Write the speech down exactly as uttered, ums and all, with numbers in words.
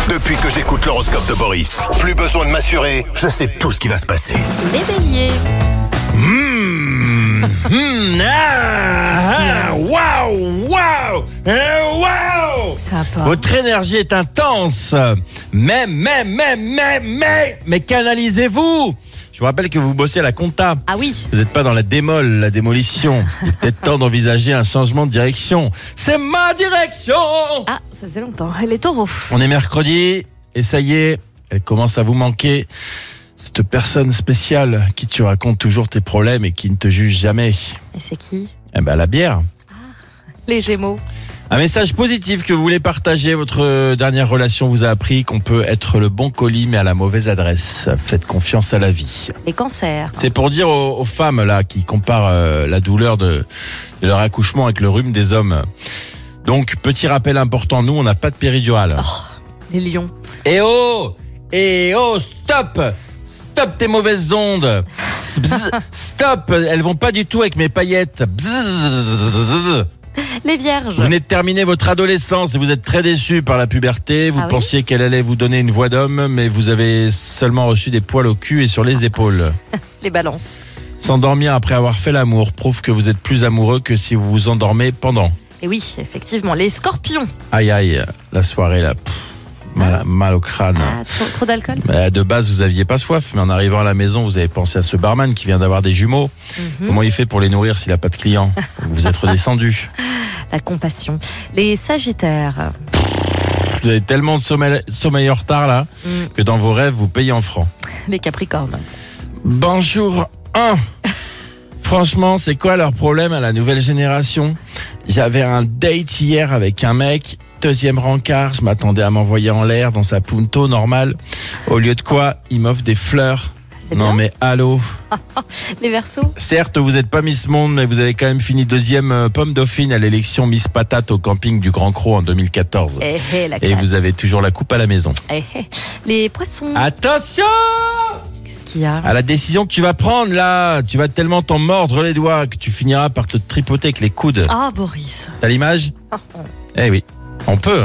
Depuis que j'écoute l'horoscope de Boris, plus besoin de m'assurer, je sais tout ce qui va se passer. Les béliers. Mmh, mmh, ah, ah, waouh, waouh, euh, waouh. Ça va pas. Votre énergie est intense. Mais, mais, mais, mais, mais, mais canalisez-vous. Je vous rappelle que vous bossez à la compta. Ah oui. Vous n'êtes pas dans la démol, la démolition. Il est peut-être temps d'envisager un changement de direction. C'est ma direction. Ah, ça faisait longtemps. Les taureaux. On est mercredi et ça y est, elle commence à vous manquer. Cette personne spéciale qui te raconte toujours tes problèmes et qui ne te juge jamais. Et c'est qui? Eh ben, la bière. Les gémeaux. Un message positif que vous voulez partager. Votre dernière relation vous a appris qu'on peut être le bon colis mais à la mauvaise adresse. Faites confiance à la vie. Les cancers. C'est pour dire aux, aux femmes là qui comparent euh, la douleur de, de leur accouchement avec le rhume des hommes. Donc, petit rappel important, nous, on n'a pas de péridurale. Oh, les lions. Eh oh Eh oh, stop Stop tes mauvaises ondes. Bzz, stop, elles vont pas du tout avec mes paillettes. Bzz. Les vierges. Vous venez de terminer votre adolescence et vous êtes très déçu par la puberté. Vous Ah oui pensiez qu'elle allait vous donner une voix d'homme, mais vous avez seulement reçu des poils au cul et sur les épaules. Les balances. S'endormir après avoir fait l'amour prouve que vous êtes plus amoureux que si vous vous endormez pendant. Et oui, effectivement, les scorpions. Aïe aïe, la soirée là, pff, mal, mal au crâne. Ah, trop, trop d'alcool. Bah, de base, vous aviez pas soif, mais en arrivant à la maison, vous avez pensé à ce barman qui vient d'avoir des jumeaux. Mhm. Comment il fait pour les nourrir s'il a pas de clients? Vous êtes redescendu. La compassion. Les sagittaires. Vous avez tellement de sommeil, sommeil en retard là, Mm. que dans vos rêves, vous payez en francs. Les capricornes. Bonjour. un. Franchement, c'est quoi leur problème à la nouvelle génération? J'avais un date hier avec un mec, deuxième rencard, je m'attendais à m'envoyer en l'air dans sa punto normale. Au lieu de quoi, il m'offre des fleurs. C'est Non bien. mais allô. Les verseaux. Certes, vous n'êtes pas Miss Monde, mais vous avez quand même fini deuxième euh, pomme dauphine à l'élection Miss Patate au camping du Grand Croc en deux mille quatorze. Eh, eh, la Et classe. vous avez toujours la coupe à la maison. Eh, eh. Les poissons. Attention Qu'est-ce qu'il y a? à la décision que tu vas prendre là. Tu vas tellement t'en mordre les doigts que tu finiras par te tripoter avec les coudes. Ah, Boris. T'as l'image? Ah, Eh oui, on peut.